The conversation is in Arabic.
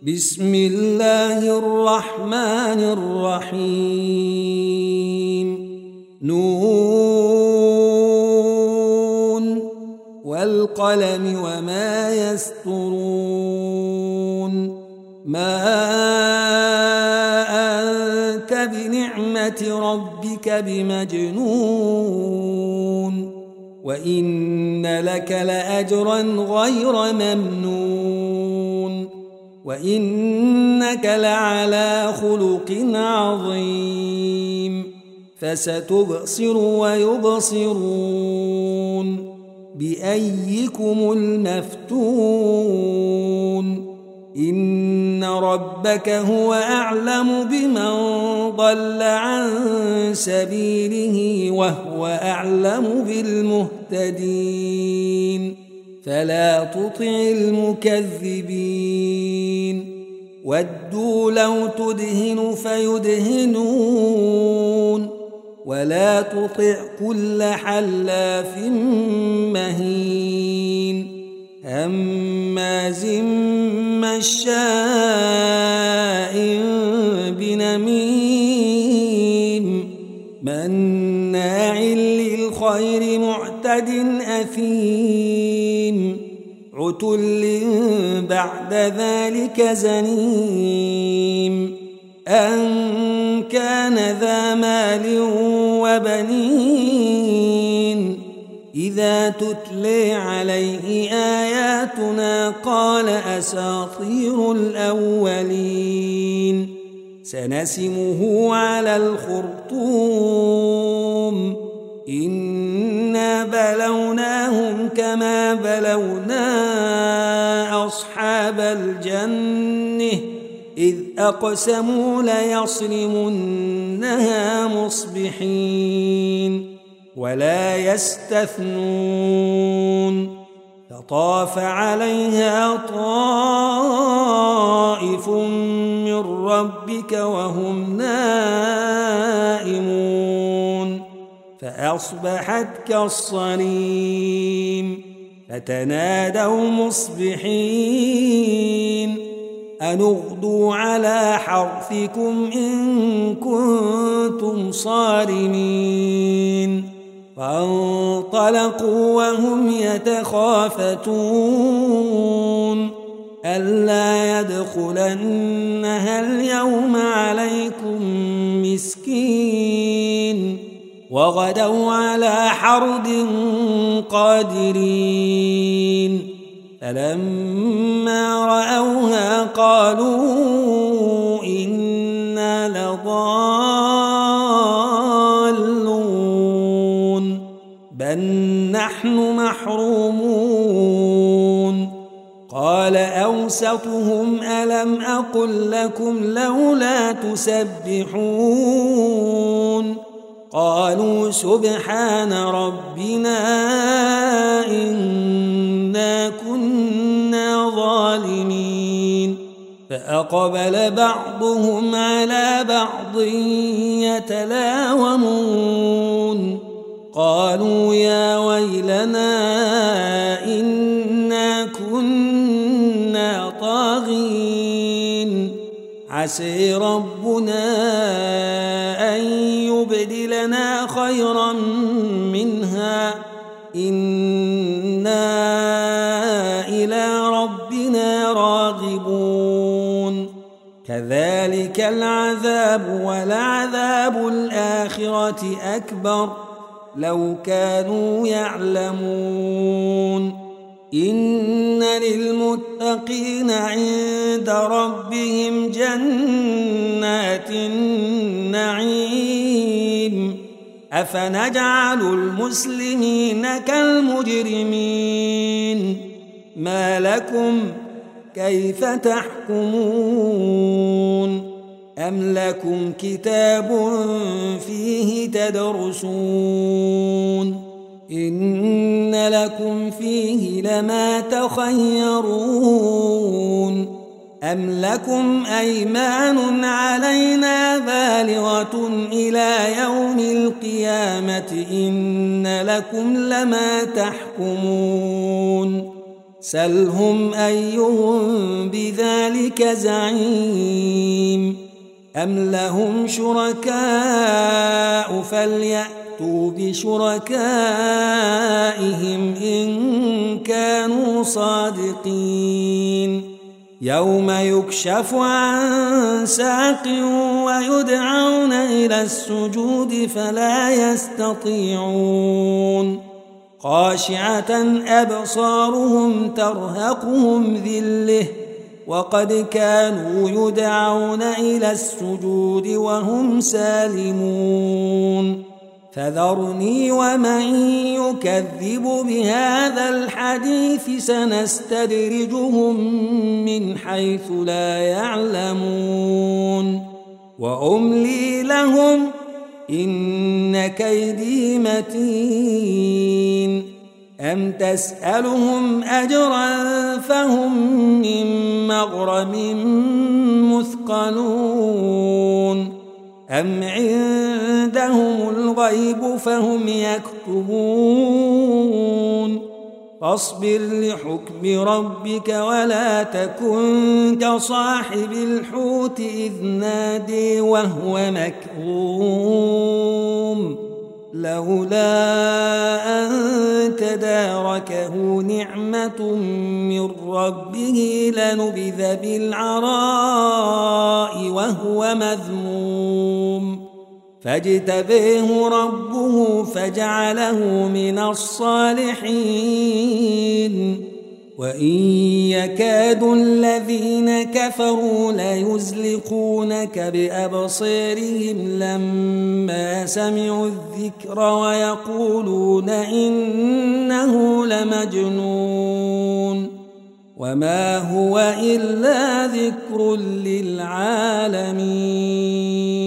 بسم الله الرحمن الرحيم نون والقلم وما يسطرون ما أنت بنعمة ربك بمجنون وإن لك لأجرا غير ممنون وإنك لعلى خلق عظيم فستبصر ويبصرون بأيكم المفتون إن ربك هو أعلم بمن ضل عن سبيله وهو أعلم بالمهتدين فلا تطع المكذبين ودوا لو تدهن فيدهنون ولا تطع كل حلاف مهين هماز مشاء بنميم مناع للخير معتد أثيم عتل بعد ذلك زنيم أن كان ذا مال وبنين إذا تتلي عليه آياتنا قال أساطير الأولين سنسمه على الخرطوم إنا بلوناهم كما بلونا أصحاب الجنة إذ أقسموا ليصرمنها مصبحين ولا يستثنون فطاف عليها طائف من ربك وهم نائمون فأصبحت كالصريم فتنادوا مصبحين أن اغدوا على حرثكم إن كنتم صارمين فانطلقوا وهم يتخافتون ألا يدخلنها اليوم عليكم مسكين وغدوا على حرد قادرين فلما رأوها قالوا إنا لضالون بل نحن محرومون قال أوسطهم ألم أقل لكم لولا تسبحون قالوا سبحان ربنا إنا كنا ظالمين فأقبل بعضهم على بعض يتلاومون قالوا يا ويلنا إنا كنا طاغين عسى ربنا أن يبدلنا خيرا منها إنا إلى ربنا راغبون كذلك العذاب ولعذاب الآخرة أكبر لو كانوا يعلمون إن للمتقين عند ربهم جنات النعيم أفنجعل المسلمين كالمجرمين ما لكم كيف تحكمون أم لكم كتاب فيه تدرسون إن لكم فيه لما تخيرون أم لكم أيمان علينا بالغة إلى يوم القيامة إن لكم لما تحكمون سلهم أيهم بذلك زعيم أم لهم شركاء فليأتوا بشركائهم إن كانوا صادقين يوم يكشف عن ساق ويدعون إلى السجود فلا يستطيعون خاشعة أبصارهم ترهقهم ذلة وقد كانوا يدعون إلى السجود وهم سالمون فذرني ومن يكذب بهذا الحديث سنستدرجهم من حيث لا يعلمون وأملي لهم إن كيدي متين أم تسألهم أجرا فهم من مغرم مثقلون أم عندهم الغيب فهم يكتبون فاصبر لحكم ربك ولا تكن كصاحب الحوت إذ نادي وهو مكظوم لولا أن تداركه نعمة من ربه لنبذ بالعراء وهو مذموم فاجتبيه ربه فجعله من الصالحين وإن يكاد الذين كفروا ليزلقونك بأبصارهم لما سمعوا الذكر ويقولون إنه لمجنون وما هو إلا ذكر للعالمين